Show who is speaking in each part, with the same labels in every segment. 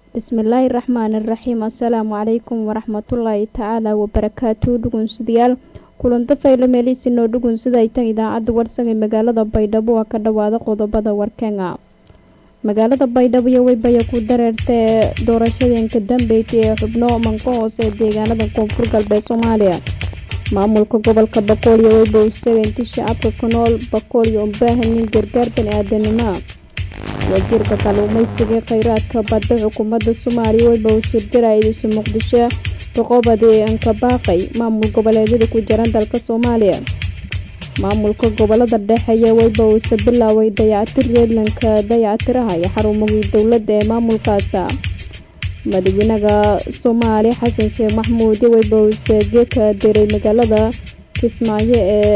Speaker 1: bismillaahi raxmaani raxiim assalaamu calaykum waraxmatullaahi tacaala wabarakaatu dhugunsidayaal kulanto faylo meelihiisinoo dhugunsida ay tan idaacadda warsan ee magaalada baydhabo waa ka dhowaada qodobada warkeenga magaalada baydhabo iyo weybaya ku dareerta ee doorashadeenka dambeyti ee xubno manka hoose ee deegaanada koonfur galbeed soomaaliya maamulka gobolka bakool iyo weyba u sheegay intii shacabka ku nool bakool iyo u baahan yihiin gargaar bani-aadanimo wasiirka kalluumaysiga ee kheyraadka badda xukuumadda soomaaliya weyba uu shirjaraayadiisu muqdisho boqobad ee ankabaaqay maamul goboleedyada ku jiran dalka soomaaliya maamulka gobolada dhexe iyo weyba uuse bilaaway dayactir reedlanka dayactiraha iyo xarumogii dowladda ee maamulkaasa madaxweynaha soomaaliya xasan sheekh maxamuud weyba uuse geeka diray magaalada kismaayo ee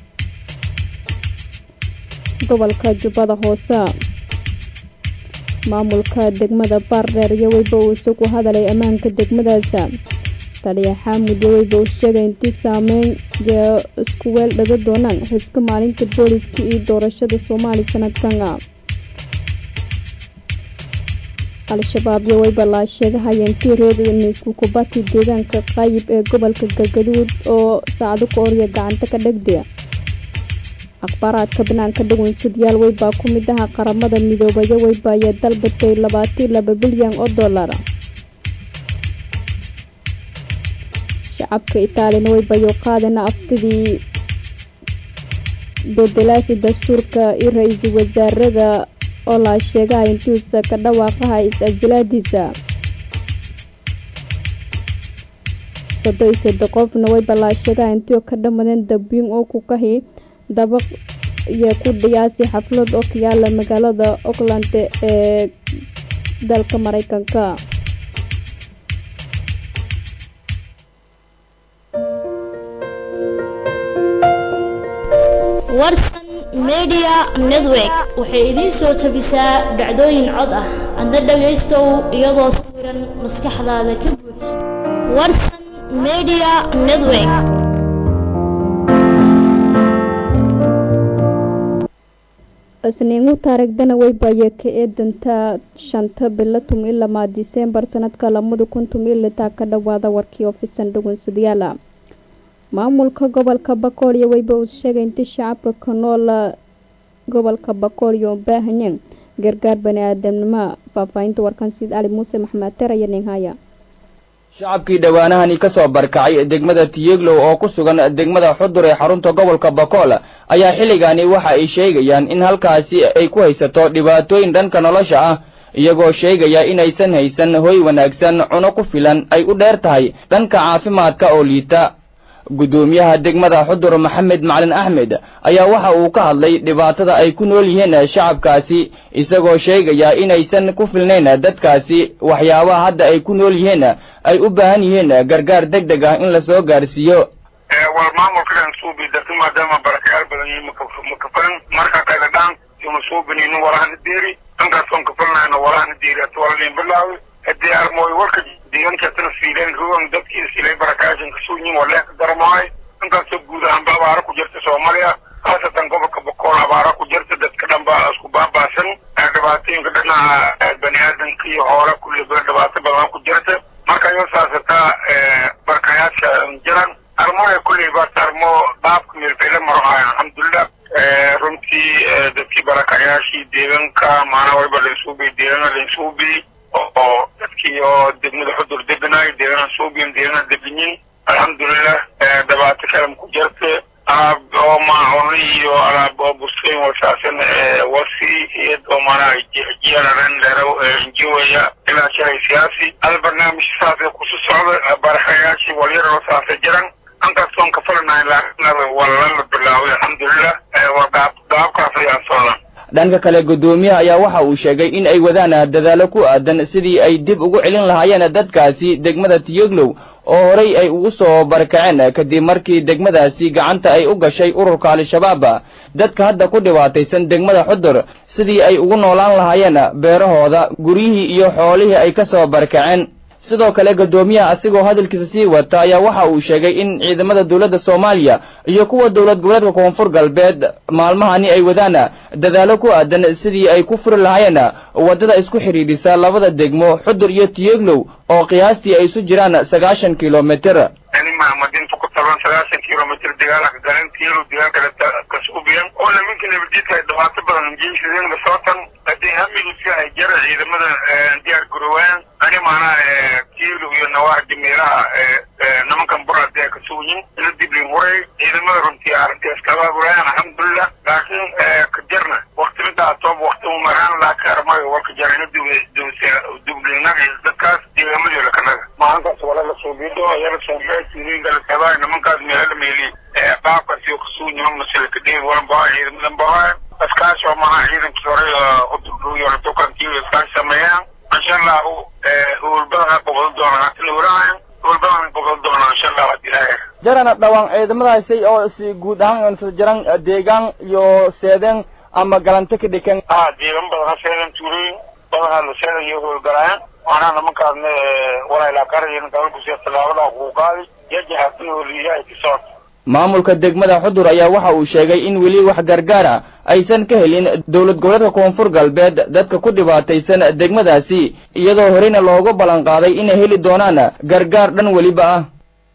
Speaker 1: gobolka jubbada hoose maamulka degmada baardheer iyo weyba uuse ku hadalay ammaanka degmadaasa taliya xaamud iyo weyba uu sheegay intii saameyn iyo isku weel dhaga doonaan xuska maalinta booliska iyo doorashada soomaaliya sanadkana al-shabaab iyo weyba laa sheegahaya intii reernisku kubati deegaanka qaayib ee gobolka galgaduud oo saacado ka orya gacanta ka dhegdaya akhbaaraadka banaanka dhugunsadayaal weybaa ku mid aha qaramada midoobayo weyba ayaa dalbatay 22 bilyan oo dollar shacabka itaaliyana weybayo qaadana aftidii bedelaasi dastuurka iyo ra-iisul wasaarada oo laa sheegaya intuusa ka dhawaaqaha is-asilaadiisa 37 qofna weyba laa sheegaya intuu ka dhamadeen dabyin oo ku kahi dabaq iyo ku dhiyaasi xaflad oo ka yaala magaalada Auckland ee dalka Mareykanka
Speaker 2: warsan media network waxay idin soo tabisaa dhacdooyin cod ah adna dhagaystow iyadoo sawiran maskaxdaada ka buux warsan media network
Speaker 1: isniingu taariikhdana weybaye ka eedanta 5 bilo 12 Diseembar sanadka 2016 ka dhawaada warkii ofisan dhugunsadayaal maamulka gobolka bakool iyo weyba uu sheegay intii shacabka ku nool gobolka bakool iyo baahanyin gargaar bani-aadanimo faafahinta warkan Siid Ali Muuse Maxamed Taraya Ninhaya
Speaker 3: shacabkii dhawaanahani ka soo barkacay degmada Tiyeglow oo ku sugan degmada Xudur ee xarunta gobolka Bakool ayaa xilligaani waxa ay sheegayaan in halkaasi ay ku haysato dhibaatooyin dhanka nolosha ah iyagoo sheegaya inaysan haysan hoy wanaagsan cuno ku filan ay u dheer tahay dhanka caafimaadka oo liita gudoomiyaha degmada Xudur Maxamed Macalin Axmed ayaa waxa uu ka hadlay dhibaatada ay ku nool yihiin shacabkaasi isagoo sheegaya inaysan ku filnayn dadkaasi waxyaabaha hadda ay ku nool yihiin ay u baahan yihiin gargaar degdeg ah in la soo gaarsiiyo
Speaker 4: wal maamulkan suubi dadka maadaama barakaar badan yihiin makafan marka kala dhaan inuu suubinino walahan deeri ankaas oo kafalnayna walahan deeri atwalin bilaawi hadii armooy warka deegaanka tan fiileen ruwan dadkii silay barakaashan ka suuyin wala ka darmaay ankaas guud ahaan baabara ku jirta Soomaaliya khaasatan gobolka Bakool abaara ku jirta dadka dhanba isku baabaasan dhibaatooyinka dhinaca bani'aadanka iyo hore kulli dhibaato badan ku jirta marka ay saasata barakayaasha jiran armooy kulli baarmo baabka milfile maraya alxamdulillah runtii dadkii barakayaashii deegaanka maana wayba leesuubi deegaanka leesuubi oo dadkii oo degmada Xudur deganay deegaanka suubiin deegaanka degnin alxamdulillah dhibaato kale ku jirta oo maahoni iyo alaab oo busay wasaasan wasi iyo doomana jiyaran laro injiwaya ila shay siyaasi albarnaamij saafay ku socda barakayaashii waliyada saafay jiran ankaas oo ka falnaa wala bilaawi alxamdulillah wadaabkaas ayaa socda
Speaker 3: dhanka kale gudoomiyaha ayaa waxa uu sheegay in ay wadaan dadaalo ku aadan sidii ay dib ugu celin lahaayeen dadkaasi degmada Tiyeglow oo horay ay ugu soo barkaceen kadib markii degmadaasi gacanta ay u gashay ururka al-shabaab dadka hadda ku dhibaataysan degmada Xudur sidii ay ugu noolaan lahaayeen beerahooda guryihii iyo xoolihii ay ka soo barkaceen sidoo kale guddoomiyaha asigoo hadalkiisa sii wata ayaa waxa uu sheegay in ciidamada dowladda Soomaaliya iyo kuwa dowlad goboleedka Koonfur Galbeed maalmahani ay wadaan dadaalo ku aadan sidii ay ku furi lahaayeen wadada isku xiriirisa labada degmo Xudur iyo Tiyeglow oo qiyaastii ay isu jiraan 90 kilomitir.
Speaker 4: مدينة قطران 30 كيلومتر دقالك قالين كيلو دقالك كسوبيان ولا ممكن يبديك الدوات بدن نجيش لين بصوتا قد همي فيها جرع إذا مدى ديار قروان أنا معنا كيلو ينوار جميلة نمكن برا ديار كسوين ندي بلموري إذا مدى رنتي عرنتي اسكابا قروان الحمد لله لكن كجرنا وقت مدى أطوب وقت ممران لكن رمي وقت جرنا دو بلناك الزكاة إذا مدى لكنا ما عندك ولا لسوبيدو يلا سوبيد كيلين قال كذا إنما كان مهل ميلي باقة في خصوص يوم مثل كدين ولا باعي من باعي أسكاش وما عيدا كسوري أطلعوا يرتوكا كيلو أسكاش سميان إن شاء الله هو البلغة قبل دونا الوراء هو البلغة قبل دونا إن شاء الله وديلاهر
Speaker 3: jarana dhawaan ciidamadaasi oo si guud ahaan soo jiran deegaan iyo seedeen ama galante ka dhigan
Speaker 4: deegaan badan seedeen tuurin badan la seedeen iyo galaan waana nimankaan wala ila qariyeen dalku si talaabada ugu qaadi yajahatnu liyaa kisoo
Speaker 3: maamulka degmada Xudur ayaa waxa uu sheegay in weli wax gargaar ah aysan ka helin dowlad goboleedka Koonfur Galbeed dadka ku dhibaataysan degmadaasi iyadoo horeyna looga balan qaaday inay heli doonaan gargaar dhan waliba ah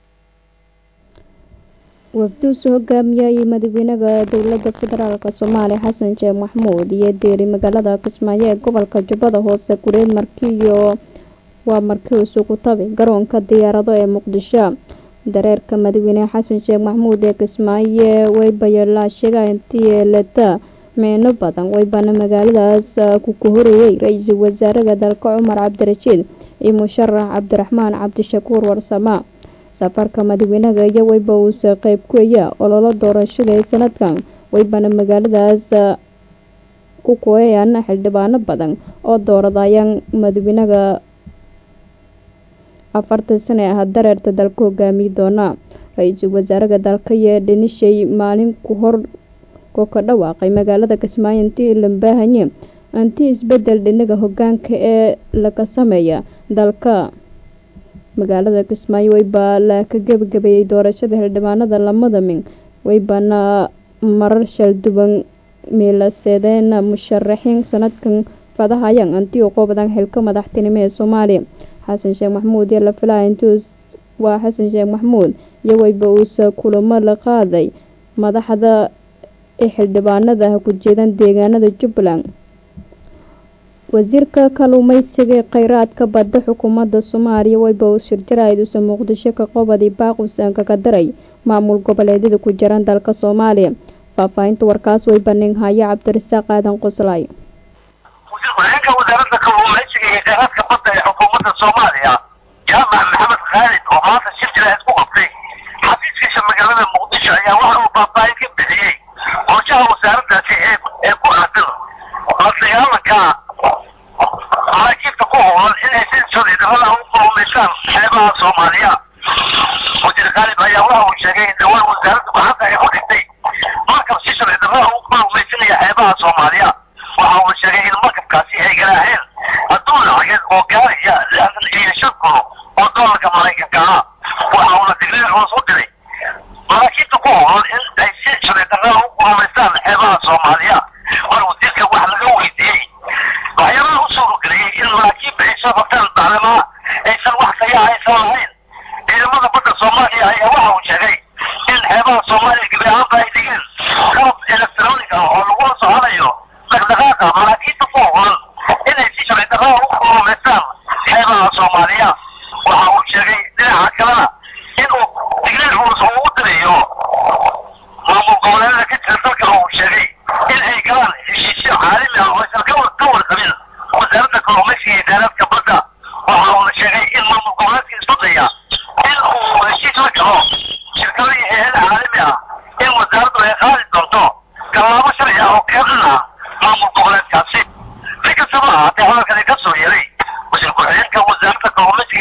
Speaker 1: wafdu soo hogaamiyay madaxweynaha dowladda federaalka Soomaaliya Xasan Sheekh Maxamuud iyo deeri magaalada Kismaayo ee gobolka Jubbada Hoose kureed markii uu ku tabay garoonka diyaarado ee Muqdisho dareerka madaxweynaha Xasan Sheekh Maxamuud ee Kismaayo way bayla sheegay intii leeta meeno badan way bana magaaladaas ku horeeyay ra'iisul wasaaraha dalka Umar Cabdirashiid iyo musharax Cabdiraxmaan Cabdishakuur Warsama safarka madaxweynaha iyo wayba uu qayb ku yahay ololo doorashada sanadkan waybana magaaladaas ku kooyaan xildhibaano badan oo dooradayaan madaxweynaha 40 sano ah dareerta dalka hogaamiye doona ra'iisul wasaaraha dalka iyo dhinishay maalin ku hor ka dhawaaqay magaalada Kismaayo intii la baahanye antii isbedel dhinaca hogaanka ee laga sameeyo dalka magaalada Kismaayo wayba la ka gabagabeeyay doorashada xildhibaanada lamada min waybana marar shal duban meelaseedeen musharaxiin sanadkan fadahayaan antii oo qobadan xilka madaxtinimo ee Soomaaliya Xasan Sheekh Maxamuud la filay intuu waa Xasan Sheekh Maxamuud iyo wayba uu kulamo la qaaday madaxda xildhibaanada ku jeedan deegaanada Jubbaland wasiirka kalluumaysiga kheyraadka badda xukuumadda Soomaaliya wayba uu shirjirayd u Muqdisho ka qobadi baaqsan ka daray maamul goboleedyada ku jiran dalka Soomaaliya faafaynta warkaas way banning haya Cabdirasaaq Aadan Qoslay
Speaker 5: wasiirka wasaaradda kalluumaysiga iyo kheyraadka badda ee xukuumadda Soomaaliya Jaamac Maxamed Khaalid oo maanta shirjirayd ku qabtay xafiiskiisa magaalada Muqdisho ayaa waxa uu baaqay ka bixiyay qorshaha wasaaraddaasi ee ku aadan la maraakiibta ku howlan inay si sharci-darrada u kulmaysaan xeebaha Soomaaliya wasiir Khaalid ayaa waxa uu sheegay in dhawaan wasaaraddu gacanta ay ku dhigtay markab si sharci-darrada u kulmaysanaya xeebaha Soomaaliya waxa uu sheegay in markabkaasi ay galaaheen adduun lacageed oo gaaraya 65 kun oo doolarka Maraykanka ah waxa uuna digniin culus u diray maraakiibta ku howlan in ay si sharci-darrada u kulmaysaan xeebaha Soomaaliya war wasiirka wax laga weydiiyey waxyaalaha u suurageliyay in maraakiibta ay soo qabtaan bacrimaha aysan wax sayaa aysan lahayn ciidamada badda Soomaaliya ayaa waxa uu sheegay in xeebaha Soomaaliya gabi ahaanba ay dhigeen qalab elektaroonig ah oo lagu soconayo dhaqdhaqaaqa maraakiibta ku howlan inay si sharci-darrada u kulmaystaan xeebaha Soomaaliya waxa uu sheegay dhinaca kalena inuu digniin culus uu u dirayo maamul goboleedyada ka jira dalka uu sheegay in ay galaan heshiisyo caalami ah oo aysan ka warqabin wasaaradda kalluumaysiga iyo kheyraadka badda waxa uuna sheegay in maamul goboleedka isku daya in uu heshiis la galo shirkado iyo hay'ado caalami ah in wasaaraddu ay qaadi doonto tallaabo sharci ah oo ka dhan ah maamul goboleedkaasi si kastaba ahaatee hadalkani ka soo yeeray wasiir ku-xigeenka wasaaradda kalluumaysiga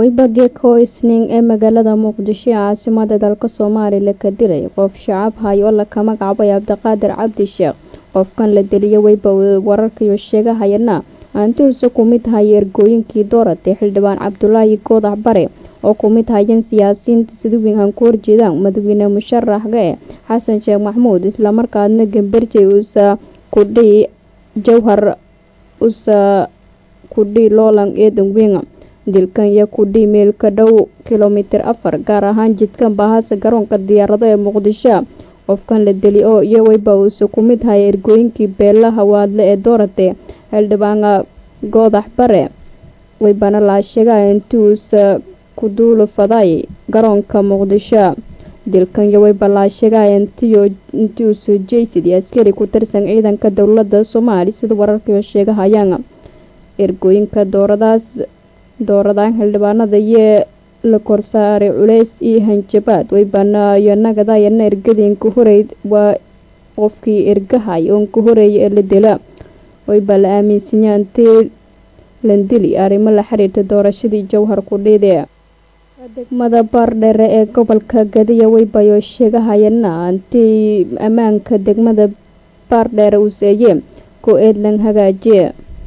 Speaker 1: wayba geeko isniin ee magaalada muqdisho caasimada dalka Soomaaliya ka dilay qof shacab hayo la ka magacaabay Cabdiqaadir Cabdi Sheekh qofkan la dilay wayba wararka sheegahayna aantuusa ku mid tahay ergooyinkii dooratay xildhibaan Cabdullaahi Goodax Bare oo ku mid hayeen siyaasiyiinta sida weyn ku horjeedaan madaxweyne musharaxga Xasan Sheekh Maxamuud isla markaana gambarjay uusa ku dhii jawhar uusa ku dhii loolan eedan weyn dilkan ya ku dhii meel ka dhow kilomitir 4 gaar ahaan jidkan baahasa garoonka diyaaradaha ee Muqdisho qofkan la dilay oo iyo wayba uusa ku mid hay ergooyinkii beelaha waadle ee dooratay xildhibaan Goodax Bare waybana la sheegay intuusa ku duulo faday garoonka Muqdisho dilkan iyo wayba la sheegay intuusa jeysidi askari ku tirsan ciidanka dawladda Soomaaliya sida wararka sheegahayaan ergooyinka dooradaan xildhibaanada iyo la korsaaray culays iyo hanjabaad waybana iyo nagadayna ergadeen ku horeey waa qofkii ergahay oo ku horeeyay la dila wayba la aaminsanyahay landili arrimo la xiriirta doorashadii jawhar ku dhidee degmada Baardheere ee gobolka Gadiya waybayo sheegahayna antii amaanka degmada Baardheere uu seeyay ku eedlan hagaajiye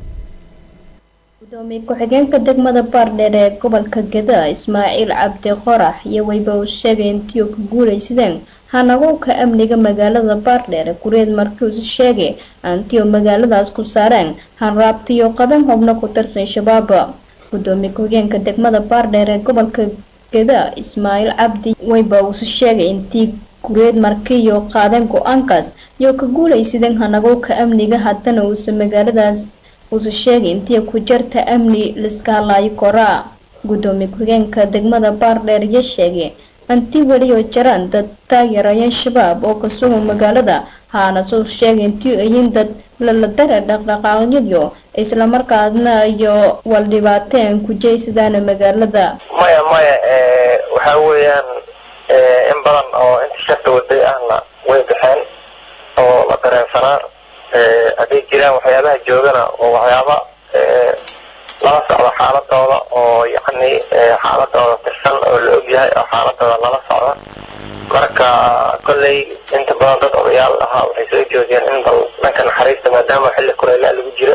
Speaker 1: gudoomiye ku-xigeenka degmada Baardheere ee gobolka Gadiya Ismaaciil Cabdi Qorax iyo wayba uu sheegay intii ku guuleysadeen hanagowka amniga magaalada Baardheere kureed markii uu sheegay antii magaaladaas ku saareen hanraabtiyo qaban hubno ku tirsan shabaab gudoomiye ku-xigeenka degmada Baardheere ee gobolka Gadiya Ismaaciil Cabdi wayba uu sheegay intii kureed markii iyo qaadan go'aankaas iyo ku guuleysadeen hanagowka amniga haddana uu magaaladaas uu sheegay intii ku jirta amni liskaalay koraa gudoomiye ku-xigeenka degmada Baardheere ayaa sheegay antii wali oo jiraan dad taageeraya shabaab oo ka soo magaalada haana soo sheegay intii ay dad la dara dhaqdhaqaaqyo isla markaasna iyo wal dhibaateen ku jeesadaan magaalada
Speaker 5: maya waxa weeyaan in badan oo inta shaqo waday ahna way baxeen oo la dareensanaa hadii jiraan waxyaabaha joogana oo waxyaaba lala socdo xaaladooda oo yacni xaaladooda tirsan oo la ogyahay oo xaaladooda lala socdo marka kolley inta badan dad odayaal ahaa waxay soo joogeen in bal dhanka naxariista maadaama xilli kuleylaa lagu jiro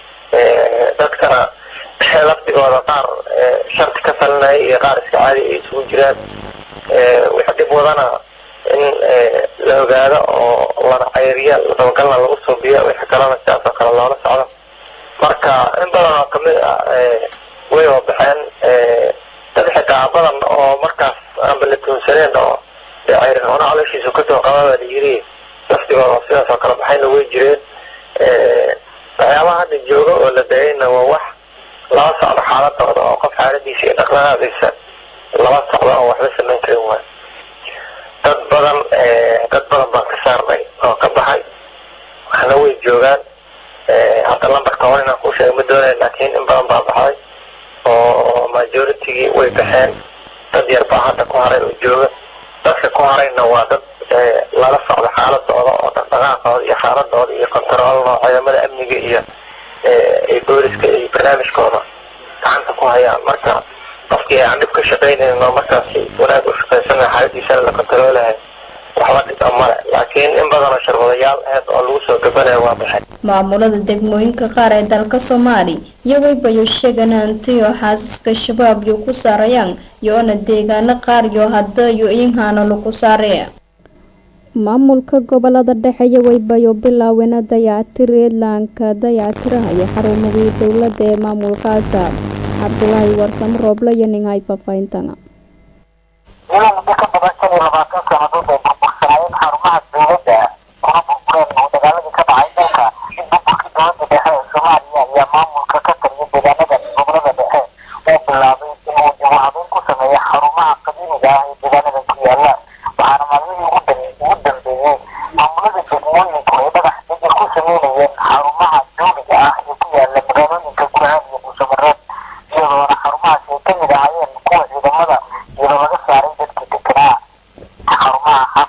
Speaker 5: dadkana laftigooda qaar sharti ka salinaya iyo qaar iska caadi ay isugu jiraan waxa dib wadana in la ogaado oo lana cayriya dabagalna lagu suubiyo wixii kalena sidaas oo kale loola socdo marka in badan oo kamid ah way baxeen dad xitaa badan oo markaas aan la tuunsaneen oo cayrin hore calooshiisu kasoo qabada la yiri laftigooda sidaas oo kale baxayna way jireen waxyaabaha hadda jooga oo la dayayna waa wax lala socdo xaaladooda oo qof xaaladiisa iyo dhaqdhaqaaqiisa lala socdo oo waxba samayn karin waay dad badan baan ka saarnay oo ka baxay waxna way joogaan hadda lambarka hore inaan kuu sheegay ma doonay laakiin in badan baa baxday oo majoritygii way baxeen dad yar baa hadda ku haray oo jooga dadka ku harayna waa dad lala socdo xaaladooda oo dhaqdhaqaaqooda iyo xaaladooda iyo kontaroolna ciidamada amniga iyo booliska iyo barnaamijkooda gacanta ku hayaan marka qofkii aan dhib ka shaqaynayno markaasi wanaag u shaqaysana xaaladiisana la kontaroolahay waxba dhib male laakiin in badan oo shirwadayaal ahayd oo lagu soo gabanaya waa baxay
Speaker 1: maamulada degmooyinka qaar ee dalka Soomaaliya iyo waybayo sheegan antiyo xaasaska shabaab iyo ku saarayaan yoona deegaano qaar iyo hadda iyo inhaana lagu saaray maamulka gobolada dhexe iyo waybayo bilaawena dayactirka dayactiraha iyo xarumaha dawladda ee maamulkaasa Cabdullaahi Warsamo Rooble iyo nin hay faafayntan
Speaker 5: ilaa muddo ka badan 20 sannadood oo burbursanayeen xarumaha dawladda kuna burbureen dagaaladii ka dhacay dalka burburkii dowladda dhexe ee Soomaaliya iyo maamulka ka taliya deegaanada gobolada dhexe oo bilaabay inuu jawaabin ku sameeyo xarumaha qadiimiga ah ee deegaanada ku yaala waxaana maalmihii ugu dambeeyey maamulada degmooyinku ay dhagax dhigid ku sameynayeen xarumaha dawliga ah ee ku yaala magaalooyinka Gurceel iyo Buusamareeb iyadoona xarumahaas ay ka mid ahaayeen kuwa ciidamada iyadoo laga saaray dadkii deganaa xarumaha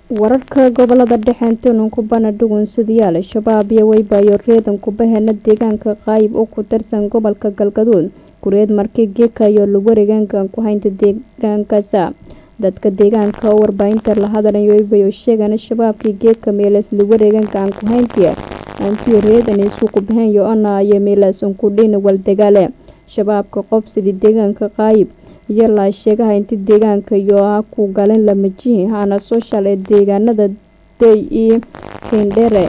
Speaker 1: wararka gobolada dhexeynta kubana dhugunsidayaal shabaab iyo waybayo reedan kubahena deegaanka qaayib oo ku tirsan gobolka galgaduud kureed markii geeka iyo lagu wareeganka ku haynta deegaankaasa dadka deegaanka oo warbaahinta la hadlayo waybayo sheegana shabaabkii geeka meelas lagu wareeganka ku hayntiya antii reedan isku kubahayo ana ay meelas ku dhina wal dagaale shabaabka qobsidi deegaanka qaayib iyo la sheegahay inta deegaanka iyo ku galeen lama jihi hana social ee deegaanada day iyo kindere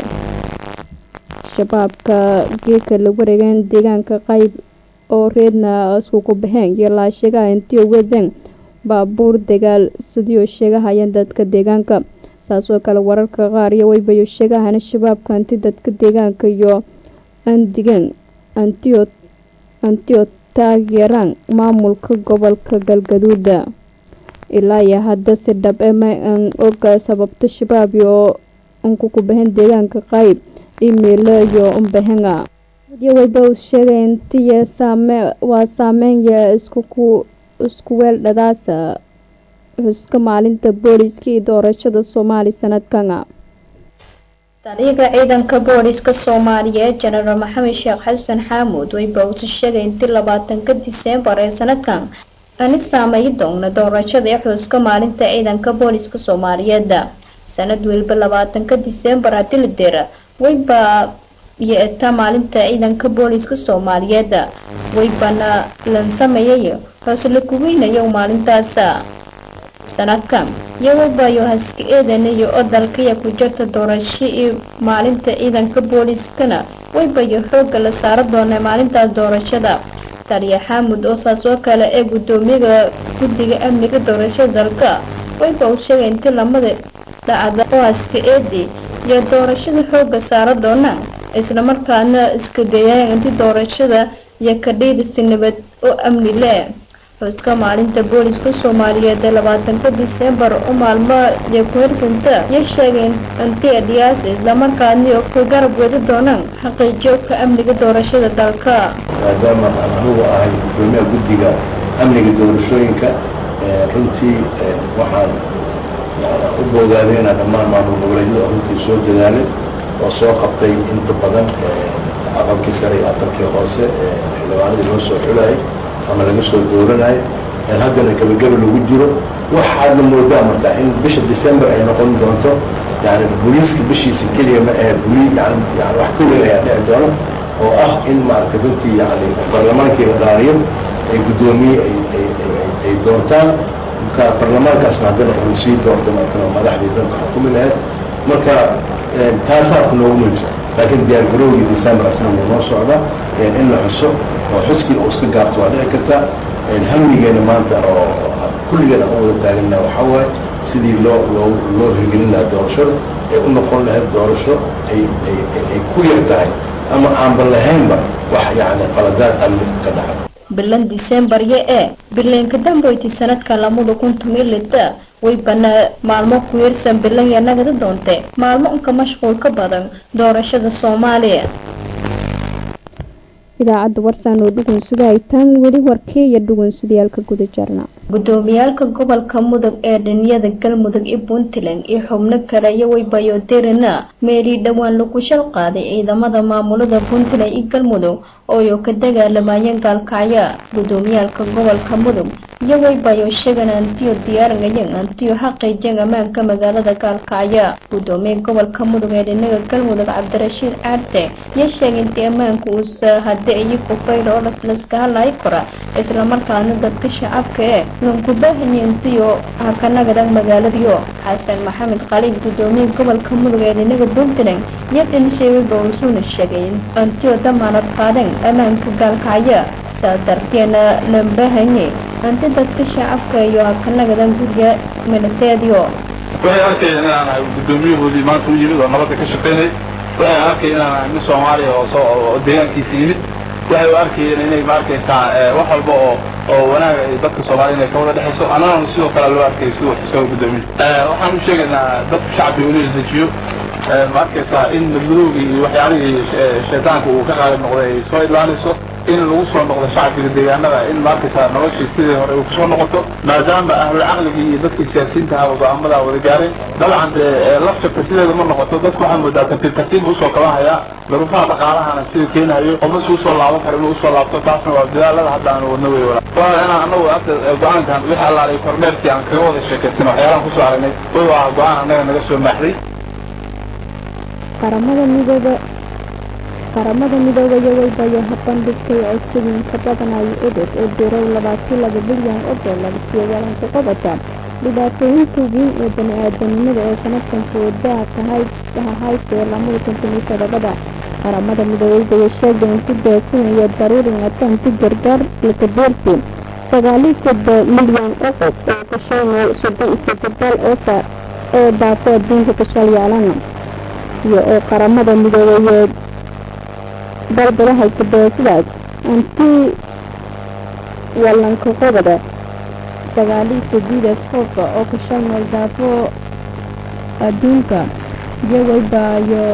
Speaker 1: shabaabka geeka lagu wareegan deegaanka qayb oo reedna isku kubaheen iyo la sheegahay intii wadan baabuur dagaal sidoo sheegahayaan dadka deegaanka saasoo kale wararka qaar iyo waybayo sheegahayna shabaabka inta dadka deegaanka iyo andigan antiyo taageeraan maamulka gobolka galgaduud ilaa iyo hadda si dhab ma oga sababta shabaab iyo ku kubahan deegaanka qayb email iyo umbahanga wayba sheegay intii saameyn isku weel dhadaasa xuska maalinta booliska iyo doorashada Soomaaliya sanadkan taliyaha ciidanka booliska Soomaaliyeed General Maxamed Sheekh Xasan Xamuud wayba uu sheegay intii 20 Diseembar ee sanadkan ani saameeyay doona doorashada ee xuska maalinta ciidanka booliska Soomaaliyeed sanad walba 20 Diseembar hadii la dira wayba iyo maalinta ciidanka booliska Soomaaliyeed waybana lan sameeyay rasmi ku weynayo maalintaas sanadkan yawabayo haska eedanayo oo dalka ku jirta doorasho iyo maalinta ciidanka booliskana waybayo xoog la saar doona maalinta doorashada taliya Xamuud oo saasoo kale ee gudoomiyaha guddiga amniga doorashada dalka wayba uu sheegay intii lamada dhacdo oo haska eedi iyo doorashada xoog saar doona isla markaana iska dayay intii doorashada iyo ka dhigaysa nabad oo amni leh xuska maalinta booliska Soomaaliyeed 20 Diseembar oo maalmo ay ku hersanta iyo sheegay intii dhiyaas isla markaana ku garab wada doonaan xaqiijinta amniga doorashada dalka
Speaker 6: maadaama uu ahay gudoomiyaha guddiga amniga doorashooyinka runtii waxaan u bogaadayna dhammaan maamul goboleedyada runtii soo dadaalay oo soo qabtay inta badan aqalkii sare iyo aqalkii hoose xildhibaanada loo soo xulayay ama laga soo dooranay haddana gabagabo lagu jiro waxaad moodaa markaa in bisha December ay noqon doonto yani booliska bishiisa kaliya ma ee yani wax kale ayaa dhici doona oo ah in maaragtay runtii yani baarlamaankii la dhaariyo ay gudoomiye ay doortaan ka baarlamaankaasna haddana uu sii doorto markaa madaxdii dalka xukumi lahayd marka taasaas noogu muhiimsan laakiin diyaar garowgii December asna noo socda in la xuso oo xuskii oo iska gaabto waa dhici karta hammigeena maanta oo kulligeena oo wada taagana waxa waaye sidii loo hirgelin lahaa doorashada ee u noqon lahayd doorasho ay ku yar tahay ama aan lahaynba wax yani qaladaad amni ka dhacay
Speaker 1: bilan December bilanka dambeeyay sanadka 2016 way bana maalmo ku yarsan bilan yanaga doonte maalmo ka mashquul ka badan doorashada Soomaaliya idaacada warsan oo dhugunsida ay tan wali warkii iyo dhugunsidayalka guda jarna gudoomiyalka gobolka mudug ee dhaniyada galmudug iyo Puntland iyo xubno kale iyo waybayo dirina meeli dhawaan lagu shal qaaday ciidamada maamulada Puntland iyo galmudug oo ka dagaalamayeen galkaya gudoomiyalka gobolka mudug iyo waybayo sheegan antiyo diyaarinayeen antiyo xaqiijin amaanka magaalada galkaya gudoomiyaha gobolka mudug ee dhaniyada galmudug Cabdirashiid Aarte iyo sheegay in amaanku uu hadii ku faylo la iska halay kara isla markaana dadka shacabka ku baahanyiintiyo hakanaga magaaladiyo Xasan Maxamed Khaliid gudoomiyaha gobolka mudug ee dhaniyada Puntland iyo dhinsheeyay bowsuuna sheegay antiyo damaanad qaadan amaanka galkaya sadarteena lambahanyi anti dadka shacabka iyo hakanaga guriga militeediyo
Speaker 7: waxay arkeen inaan gudoomiyahoodii maanta u yimid oo nabadda ka shaqeynay waxay arkeen inaan mid Soomaaliya oo deegaankiisa yimid waxay arkeen inay markaysaa wax walba oo wanaag ay dadka Soomaaliyeed ka wada dhaxayso anana sidoo kale loo arkay soo gudoomin waxaan u sheegaynaa dadka shacabka inay dejiyo markaysaa in madowga iyo waxyaalihii shaytaanku uu ka qaadan noqday soo ilaaliso in lagu soo noqdo shacbiga deegaanada in markaysaa noloshii sidii hore uu kusoo noqoto maadaama ahlu caqligii iyo dadkii siyaasiyiinta ah go'aamada wada gaareen dabcan dee lafjabka sideeda ma noqoto dadku waxaa moodaa tartiib usoo kabanhayaa daruufaha dhaqaalahana siduu keenayo qofna suu soo laaban karo inuu usoo laabto taasna waa dadaalada hadda aanu wadno wey waa inaan anagu hadda go-aankan wixii allaalay kormeerkii aan kaga wada sheekaysan waxyaalaan kusoo aragnay way waa go-aan annaga naga soo maaxday
Speaker 1: qaramada midoobaya waybayo habandhigtay codsigiinka badanayo edod oo dirow 22 bilyan oo dollar si walanka qabata dhibaatooyinka weyn ee bani-aadanimada ee sanadkan soodaa tahay labada qaramada midoobaya sheegay in ku beegsanayo daruurin atanti gargaar lakadeersi 9 milyan oo qof oo ka shaqeeya 37 ee daafo adduunka ka shaqeeyaan iyo qaramada midoobaya dalbadaha kabeesidaas intii walanka qabada 9 qof oo ka shaqeeya daafo adduunka jawaabayo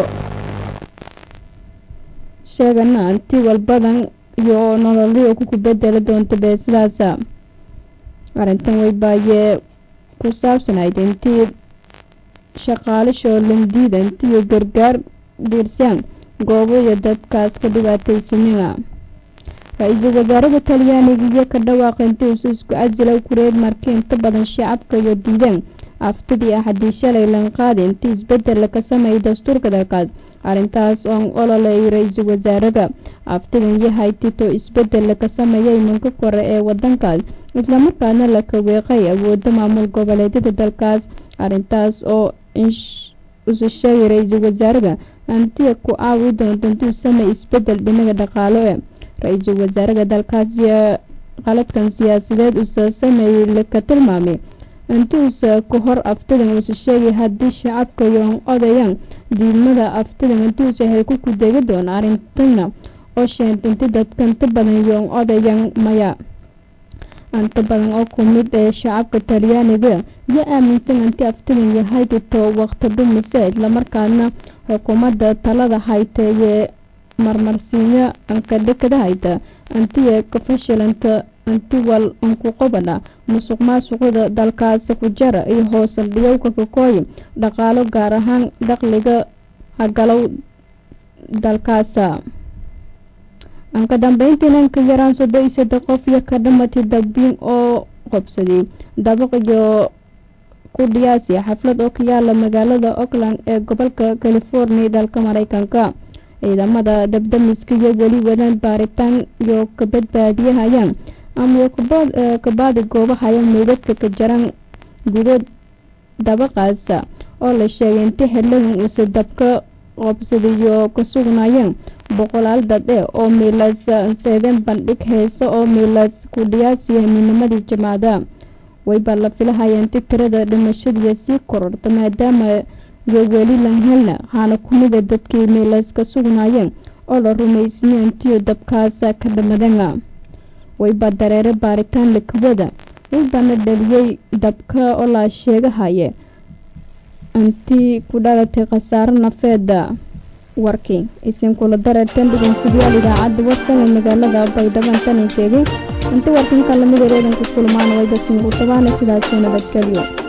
Speaker 1: sheegana intii walbadan iyo nololyo ku bedeli doonto beesidaas arintan waybaye ku saabsanayd intii shaqaalisho lumdiida intii gargaar dirsan goobo iyo dadkaas ka dhibaataysanina ra-iisul wasaaraha talyaaniga iyo ka dhawaaqay intii uu isku casilay kureed markii inta badan shacabka iyo diideen aftidii axadii shalay lanqaadi intii isbedel ka sameeyay dastuurka dalkaas arintaas oo ololay ra-iisul wasaaraha aftidan yahay tito isbedel ka sameeyay manka kore ee wadankaas isla markaana la kaweeqay awoodda maamul goboleedyada dalkaas arintaas oo isu sheegay ra-iisul wasaaraha antiya ku caawi doonto intuu sameey isbedel dhinaca dhaqaale ee ra-iisul wasaaraha dalkaas qaladkan siyaasadeed uu sameeyay la ka tilmaamay intuusa ku hor aftidan uu sheegay haddii shacabka iyo odayaan diidmada aftidan intuusa hay ku kudeegi doona arintana oo sheentay dadka inta badan iyo odayaan maya inta badan oo ku mid ee shacabka talyaaniga iyo aaminsan intii aftidan yahay dito waqti dhumise isla markaana xukuumadda talada haytay marmarsiinyo anka dhikada hayta intii ka fashilanta intii wal anku qabana musuqmaasuqada dalkaasi ku jara iyo hoos dhiyowka ka kooy dhaqaalo gaar ahaan dakhliga hagalow dalkaasa anka dambeyntiina ka yaraan 3 qof iyo ka dhamatay dabbiin oo qabsaday dabaq iyo ku dhiyaasi xaflad oo ka yaala magaalada Oakland ee gobolka California dalka Mareykanka ciidamada dabdamiska iyo wali wadaan baaritaan iyo ka badbaadiyayaan ama kabaadi goobaha meydadka ka jaran gudood dabaqaas oo la sheegay intii xilligan uu dabka qabsadayo ka sugnaayeen boqolaal dad oo meelaas 7 bandhig heeso oo meelaas ku dhiyaasi midnimadii jamaada wayba la filahayeen tirada dhimashada sii kororta maadaama iyo weli lan helna hana kumida dadkii meelaas ka sugnaayeen oo la rumaysnay intii dabkaas ka dhamadana wayba dareere baaritaan la kawada waybaana dhaliyay dabka oo la sheegahaye intii ku dhalatay khasaaro nafeeda warkii isin kula dareertan dhigaysiyaal idaacadda warsan ee magaalada Baydhabo tan inteegay inta warkan kala mid ah ku kulmaan wayba sin u tabaana sidaas nabadgelyo